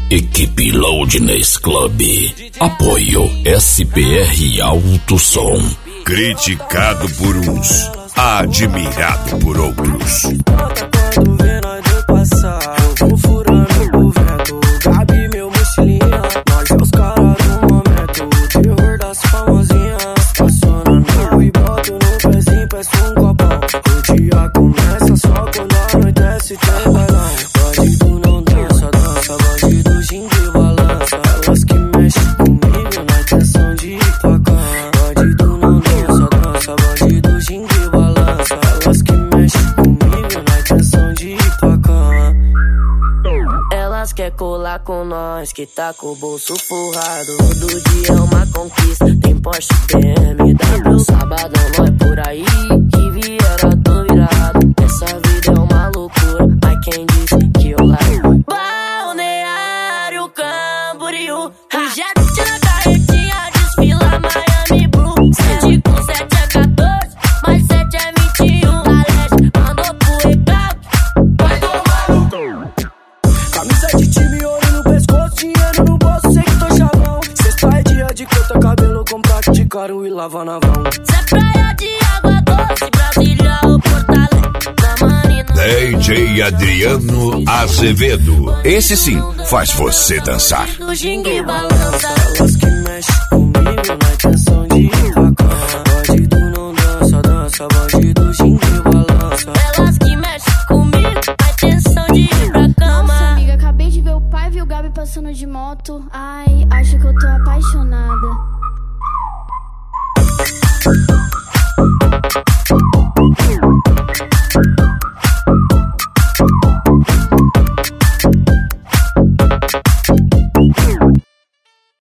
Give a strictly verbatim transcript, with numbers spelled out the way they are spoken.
Equipe Loudness Club. Apoio S P R Alto Som. Criticado por uns, admirado por outros. Quando vê nós dois passar, eu vou furando o vento. Gabi, meu mochilinha, nós é os caras do momento. O terror das famosinhas, estacionando e boto no pezinho, peço um copão. O dia começa só quando anoitece, tem bailão. Bandido não dança, dança, bandido gingue balança. Elas que mexem comigo na intenção de ir pra cama. Bandido não dança, dança, bandido gingue balança. Elas que mexem comigo na intenção de ir pra cama. Elas quer colar com nós, que tá com o bolso forrado. Todo dia é uma conquista, tem Porsche, B M W. Sabadão nós por aí, que viera tô virado. Essa vida é uma loucura, mas quem disse que eu largo? Balneário Camboriú, o jet na carretinha desfila Miami Blue. Sete com sete é quatorze, mais sete é vinte e um. A leste mandou pro recalque, vai tomar no cu. Camisa de time, ouro no pescoço, dinheiro no bolso, sei que tô chavão. Sexta é dia de cortar cabelo, comprar de caro e lavar na vão. Cê é praia de água doce, Brasília ou Porto Alegre, na Marina. D J Adriano Azevedo. Esse sim faz você dançar. Do gingue balança. Elas que mexem comigo na intenção de ir pra cama. Bandido não dança, dança, bandido gingue balança. Elas que mexem comigo na intenção de ir pra cama. Nossa, amiga, acabei de ver o pai e o Gabi passando de moto. Ai, acho que eu tô apaixonada. Thank you.